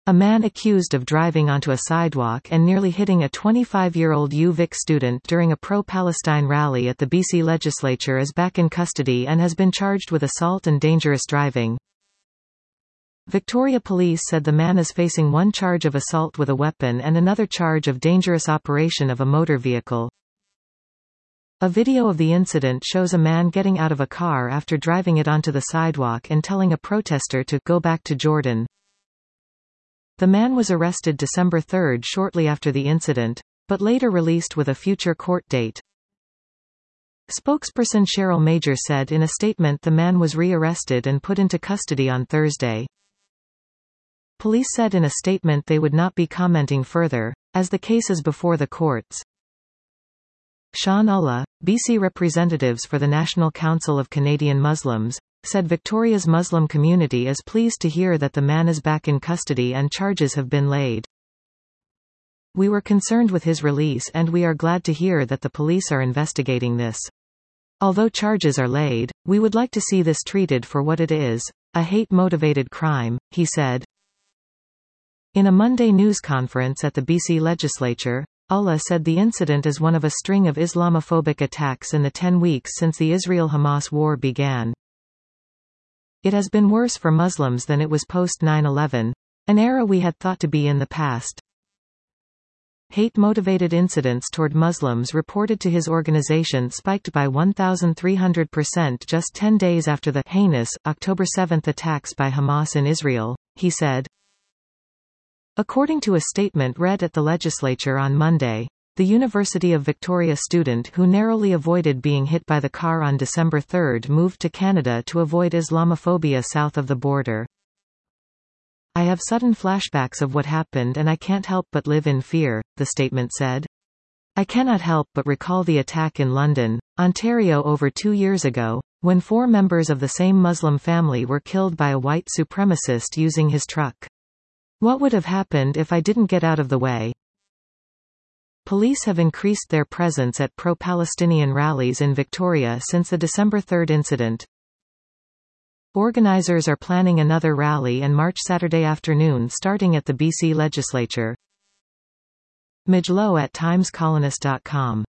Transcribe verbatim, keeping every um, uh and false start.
A man accused of driving onto a sidewalk and nearly hitting a twenty-five-year-old U Vic student during a pro-Palestine rally at the B C legislature is back in custody and has been charged with assault and dangerous driving. Victoria Police said the man is facing one charge of assault with a weapon and another charge of dangerous operation of a motor vehicle. A video of the incident shows a man getting out of a car after driving it onto the sidewalk and telling a protester to go back to Jordan. The man was arrested December third shortly after the incident, but later released with a future court date. Spokesperson Cheryl Major said in a statement the man was re-arrested and put into custody on Thursday. Police said in a statement they would not be commenting further, as the case is before the courts. Sean Ullah, B C representatives for the National Council of Canadian Muslims, said Victoria's Muslim community is pleased to hear that the man is back in custody and charges have been laid. We were concerned with his release and we are glad to hear that the police are investigating this. Although charges are laid, we would like to see this treated for what it is, a hate-motivated crime, he said. In a Monday news conference at the B C legislature, Ullah said the incident is one of a string of Islamophobic attacks in the ten weeks since the Israel-Hamas war began. It has been worse for Muslims than it was post nine eleven, an era we had thought to be in the past. Hate-motivated incidents toward Muslims reported to his organization spiked by one thousand three hundred percent just ten days after the heinous October seventh attacks by Hamas in Israel, he said. According to a statement read at the legislature on Monday, the University of Victoria student who narrowly avoided being hit by the car on December third moved to Canada to avoid Islamophobia south of the border. I have sudden flashbacks of what happened and I can't help but live in fear, the statement said. I cannot help but recall the attack in London, Ontario over two years ago, when four members of the same Muslim family were killed by a white supremacist using his truck. What would have happened if I didn't get out of the way? Police have increased their presence at pro-Palestinian rallies in Victoria since the December third incident. Organizers are planning another rally and march Saturday afternoon starting at the B C legislature. Midge Lowe at times colonist dot com